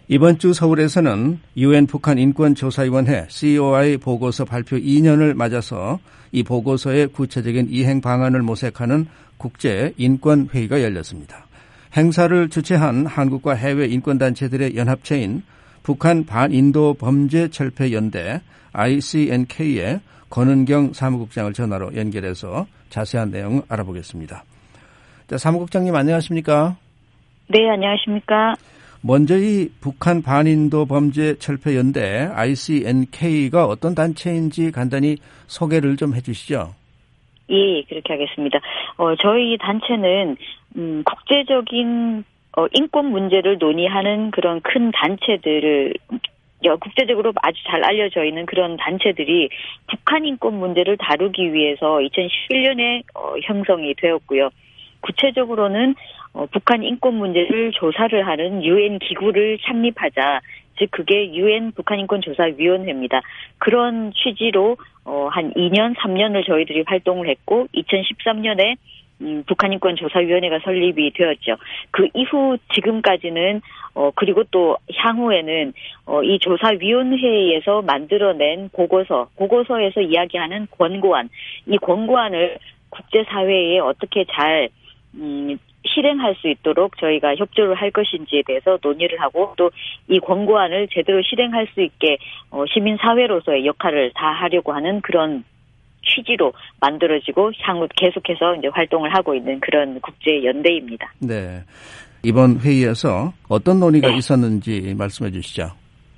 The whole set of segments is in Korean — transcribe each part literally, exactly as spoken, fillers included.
이번 주 서울에서는 유엔 북한 인권조사위원회 씨오아이 보고서 발표 이 년을 맞아서 이 보고서의 구체적인 이행 방안을 모색하는 국제 인권회의가 열렸습니다. 행사를 주최한 한국과 해외 인권단체들의 연합체인 북한 반인도 범죄철폐연대 아이씨엔케이의 권은경 사무국장을 전화로 연결해서 자세한 내용을 알아보겠습니다. 자, 사무국장님 안녕하십니까? 네, 안녕하십니까? 먼저 이 북한 반인도 범죄철폐연대 아이씨엔케이가 어떤 단체인지 간단히 소개를 좀 해주시죠. 예, 그렇게 하겠습니다. 어, 저희 단체는 음, 국제적인 어, 인권 문제를 논의하는 그런 큰 단체들을 국제적으로 아주 잘 알려져 있는 그런 단체들이 북한 인권 문제를 다루기 위해서 이천십일 년에 어, 형성이 되었고요. 구체적으로는 어, 북한 인권 문제를 조사를 하는 유엔 기구를 창립하자. 즉 그게 유엔 북한인권조사위원회입니다. 그런 취지로 어, 한 이 년, 삼 년을 저희들이 활동을 했고 이천십삼 년에 음, 북한인권조사위원회가 설립이 되었죠. 그 이후 지금까지는 어, 그리고 또 향후에는 어, 이 조사위원회에서 만들어낸 보고서, 보고서에서 이야기하는 권고안, 이 권고안을 국제사회에 어떻게 잘 음, 실행할 수 있도록 저희가 협조를 할 것인지에 대해서 논의를 하고 또 이 권고안을 제대로 실행할 수 있게 어, 시민사회로서의 역할을 다하려고 하는 그런 취지로 만들어지고 향후 계속해서 이제 활동을 하고 있는 그런 국제연대입니다. 네. 이번 회의에서 어떤 논의가 네. 있었는지 말씀해 주시죠.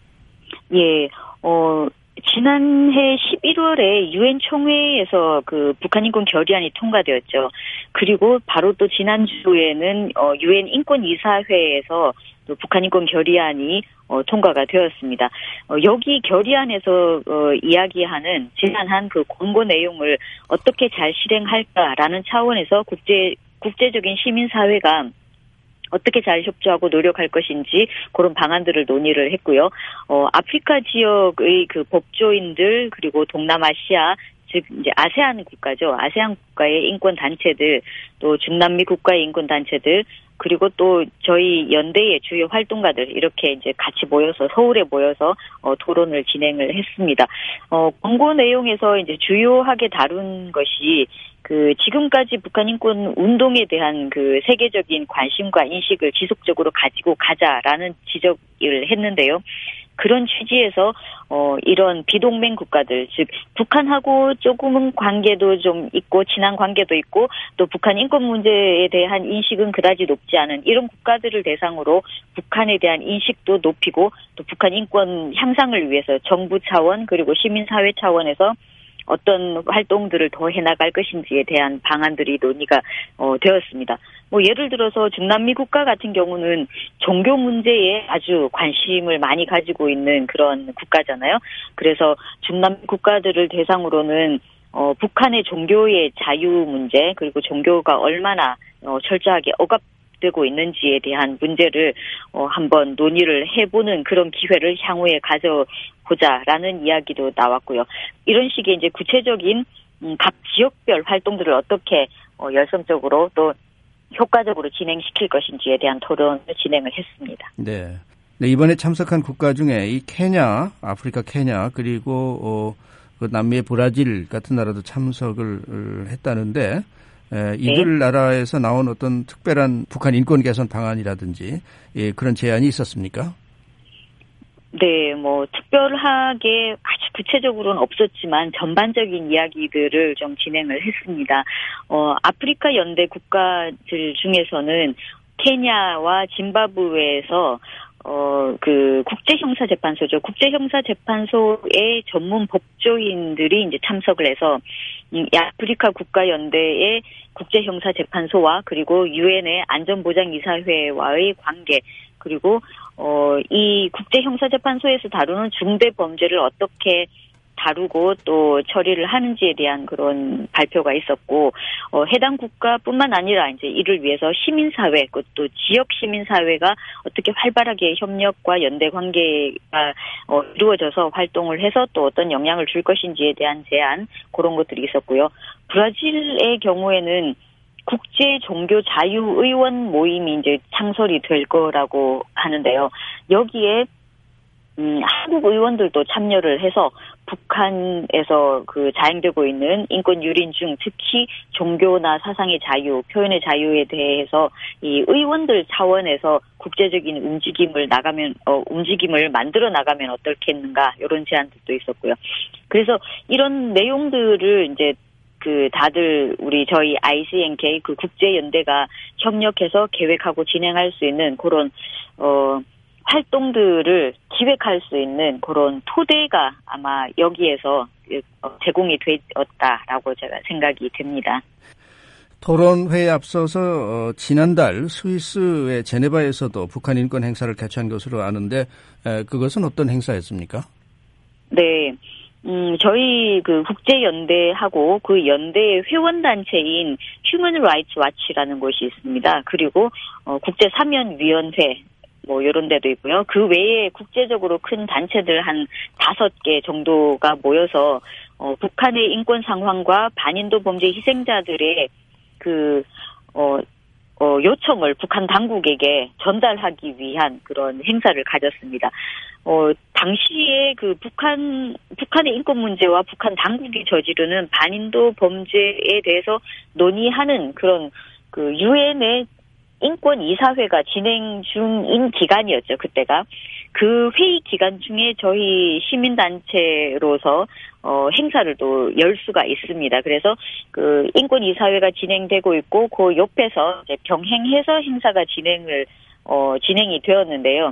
예, 어, 지난해 십일월에 유엔 총회에서 그 북한 인권 결의안이 통과되었죠. 그리고 바로 또 지난주에는 어, 유엔 인권이사회에서 또 북한 인권 결의안이 어, 통과가 되었습니다. 어, 여기 결의안에서 어, 이야기하는 지난한 그 권고 내용을 어떻게 잘 실행할까라는 차원에서 국제 국제적인 시민사회가 어떻게 잘 협조하고 노력할 것인지 그런 방안들을 논의를 했고요. 어, 아프리카 지역의 그 법조인들 그리고 동남아시아 즉 이제 아세안 국가죠. 아세안 국가의 인권 단체들 또 중남미 국가의 인권 단체들 그리고 또 저희 연대의 주요 활동가들 이렇게 이제 같이 모여서 서울에 모여서 어, 토론을 진행을 했습니다. 어, 권고 내용에서 이제 주요하게 다룬 것이 그 지금까지 북한 인권 운동에 대한 그 세계적인 관심과 인식을 지속적으로 가지고 가자라는 지적을 했는데요. 그런 취지에서 어 이런 비동맹 국가들 즉 북한하고 조금은 관계도 좀 있고 친한 관계도 있고 또 북한 인권 문제에 대한 인식은 그다지 높지 않은 이런 국가들을 대상으로 북한에 대한 인식도 높이고 또 북한 인권 향상을 위해서 정부 차원 그리고 시민사회 차원에서 어떤 활동들을 더 해나갈 것인지에 대한 방안들이 논의가 어, 되었습니다. 뭐 예를 들어서 중남미 국가 같은 경우는 종교 문제에 아주 관심을 많이 가지고 있는 그런 국가잖아요. 그래서 중남미 국가들을 대상으로는 어, 북한의 종교의 자유 문제 그리고 종교가 얼마나 어, 철저하게 억압 되고 있는지에 대한 문제를 어, 한번 논의를 해보는 그런 기회를 향후에 가져보자라는 이야기도 나왔고요. 이런 식의 이제 구체적인 음, 각 지역별 활동들을 어떻게 어, 열성적으로 또 효과적으로 진행시킬 것인지에 대한 토론을 진행을 했습니다. 네. 네, 이번에 참석한 국가 중에 이 케냐, 아프리카 케냐 그리고 어, 그 남미의 브라질 같은 나라도 참석을 했다는데. 에, 이들 네. 나라에서 나온 어떤 특별한 북한 인권 개선 방안이라든지 예, 그런 제안이 있었습니까? 네, 뭐 특별하게 아주 구체적으로는 없었지만 전반적인 이야기들을 좀 진행을 했습니다. 어, 아프리카 연대 국가들 중에서는 케냐와 짐바브웨에서 어, 그, 국제형사재판소죠. 국제형사재판소의 전문 법조인들이 이제 참석을 해서, 이 아프리카 국가연대의 국제형사재판소와 그리고 유엔의 안전보장이사회와의 관계, 그리고, 어, 이 국제형사재판소에서 다루는 중대범죄를 어떻게 다루고 또 처리를 하는지에 대한 그런 발표가 있었고, 어, 해당 국가뿐만 아니라 이제 이를 위해서 시민사회, 또 지역 시민사회가 어떻게 활발하게 협력과 연대 관계가 어, 이루어져서 활동을 해서 또 어떤 영향을 줄 것인지에 대한 제안, 그런 것들이 있었고요. 브라질의 경우에는 국제 종교 자유 의원 모임이 이제 창설이 될 거라고 하는데요. 여기에 음, 한국 의원들도 참여를 해서 북한에서 그 자행되고 있는 인권 유린 중 특히 종교나 사상의 자유, 표현의 자유에 대해서 이 의원들 차원에서 국제적인 움직임을 나가면 어, 움직임을 만들어 나가면 어떻겠는가 이런 제안들도 있었고요. 그래서 이런 내용들을 이제 그 다들 우리 저희 아이씨엔케이 그 국제연대가 협력해서 계획하고 진행할 수 있는 그런 어. 활동들을 기획할 수 있는 그런 토대가 아마 여기에서 제공이 되었다라고 제가 생각이 됩니다. 토론회에 앞서서 어, 지난달 스위스의 제네바에서도 북한 인권 행사를 개최한 것으로 아는데 에, 그것은 어떤 행사였습니까? 네. 음, 저희 그 국제연대하고 그 연대의 회원단체인 휴먼 라이츠 와치라는 곳이 있습니다. 그리고 어, 국제사면위원회 뭐 이런 데도 있고요. 그 외에 국제적으로 큰 단체들 한 다섯 개 정도가 모여서 어, 북한의 인권 상황과 반인도 범죄 희생자들의 그 어, 어, 요청을 북한 당국에게 전달하기 위한 그런 행사를 가졌습니다. 어, 당시에 그 북한 북한의 인권 문제와 북한 당국이 저지르는 반인도 범죄에 대해서 논의하는 그런 그 유엔의 인권 이사회가 진행 중인 기간이었죠, 그때가. 그 회의 기간 중에 저희 시민단체로서, 어, 행사를 또 열 수가 있습니다. 그래서 그 인권 이사회가 진행되고 있고, 그 옆에서 이제 병행해서 행사가 진행을, 어, 진행이 되었는데요.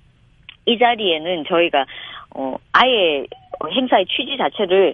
이 자리에는 저희가, 어, 아예 행사의 취지 자체를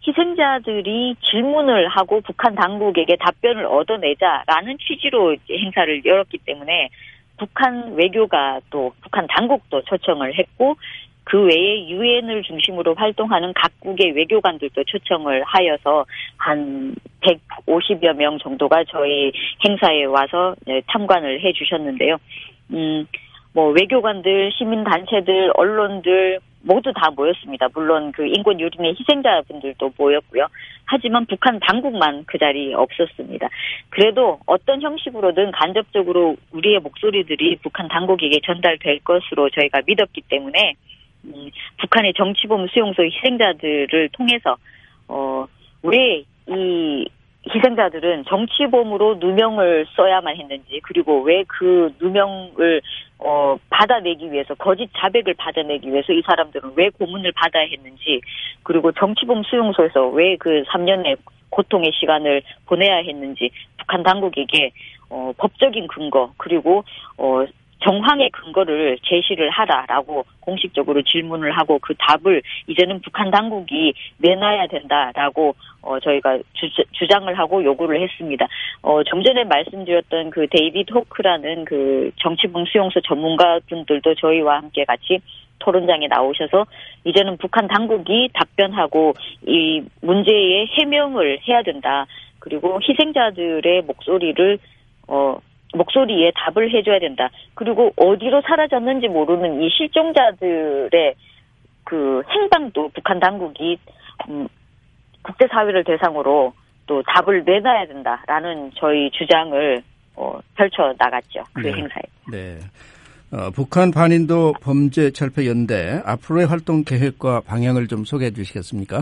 희생자들이 질문을 하고 북한 당국에게 답변을 얻어내자라는 취지로 행사를 열었기 때문에 북한 외교가 또 북한 당국도 초청을 했고 그 외에 유엔을 중심으로 활동하는 각국의 외교관들도 초청을 하여서 한 백오십여 명 정도가 저희 행사에 와서 참관을 해 주셨는데요. 음, 뭐 외교관들, 시민단체들, 언론들 모두 다 모였습니다. 물론 그 인권 유린의 희생자분들도 모였고요. 하지만 북한 당국만 그 자리에 없었습니다. 그래도 어떤 형식으로든 간접적으로 우리의 목소리들이 북한 당국에게 전달될 것으로 저희가 믿었기 때문에 음, 북한의 정치범 수용소 희생자들을 통해서 어, 왜 이 희생자들은 정치범으로 누명을 써야만 했는지 그리고 왜 그 누명을 어, 받아내기 위해서 거짓 자백을 받아내기 위해서 이 사람들은 왜 고문을 받아야 했는지 그리고 정치범 수용소에서 왜 그 삼 년의 고통의 시간을 보내야 했는지 북한 당국에게 어, 법적인 근거 그리고 어, 정황의 근거를 제시를 하라라고 공식적으로 질문을 하고 그 답을 이제는 북한 당국이 내놔야 된다라고 어, 저희가 주, 주장을 하고 요구를 했습니다. 어, 좀 전에 말씀드렸던 그 데이비드 호크라는 그 정치범 수용소 전문가분들도 저희와 함께 같이 토론장에 나오셔서 이제는 북한 당국이 답변하고 이 문제의 해명을 해야 된다. 그리고 희생자들의 목소리를 어, 목소리에 답을 해줘야 된다. 그리고 어디로 사라졌는지 모르는 이 실종자들의 그 행방도 북한 당국이 음, 국제사회를 대상으로 또 답을 내놔야 된다라는 저희 주장을 어, 펼쳐 나갔죠. 그 네. 행사에. 네. 어, 북한 반인도 범죄철폐연대 앞으로의 활동 계획과 방향을 좀 소개해 주시겠습니까?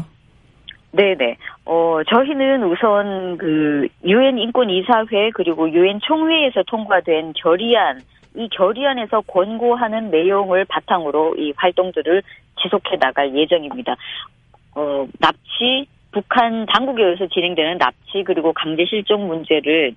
네네. 어, 저희는 우선 그 유엔 인권이사회 그리고 유엔 총회에서 통과된 결의안, 이 결의안에서 권고하는 내용을 바탕으로 이 활동들을 지속해 나갈 예정입니다. 어, 납치, 북한 당국에 의해서 진행되는 납치 그리고 강제 실종 문제를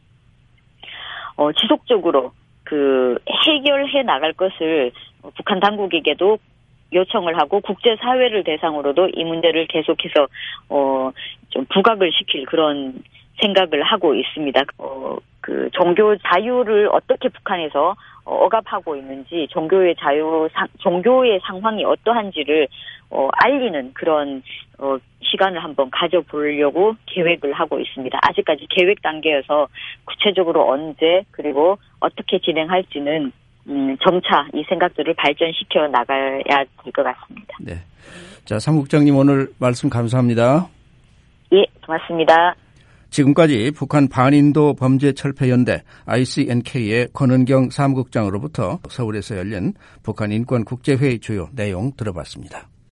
어, 지속적으로 그 해결해 나갈 것을 북한 당국에게도 요청을 하고 국제사회를 대상으로도 이 문제를 계속해서 어 좀 부각을 시킬 그런 생각을 하고 있습니다. 어 그 종교 자유를 어떻게 북한에서 억압하고 있는지 종교의 자유 상, 종교의 상황이 어떠한지를 어 알리는 그런 어 시간을 한번 가져보려고 계획을 하고 있습니다. 아직까지 계획 단계여서 구체적으로 언제 그리고 어떻게 진행할지는 음, 점차 이 생각들을 발전시켜 나가야 될 것 같습니다. 네. 자, 사무국장님 오늘 말씀 감사합니다. 예, 고맙습니다. 지금까지 북한 반인도 범죄철폐연대 아이씨엔케이의 권은경 사무국장으로부터 서울에서 열린 북한 인권국제회의 주요 내용 들어봤습니다.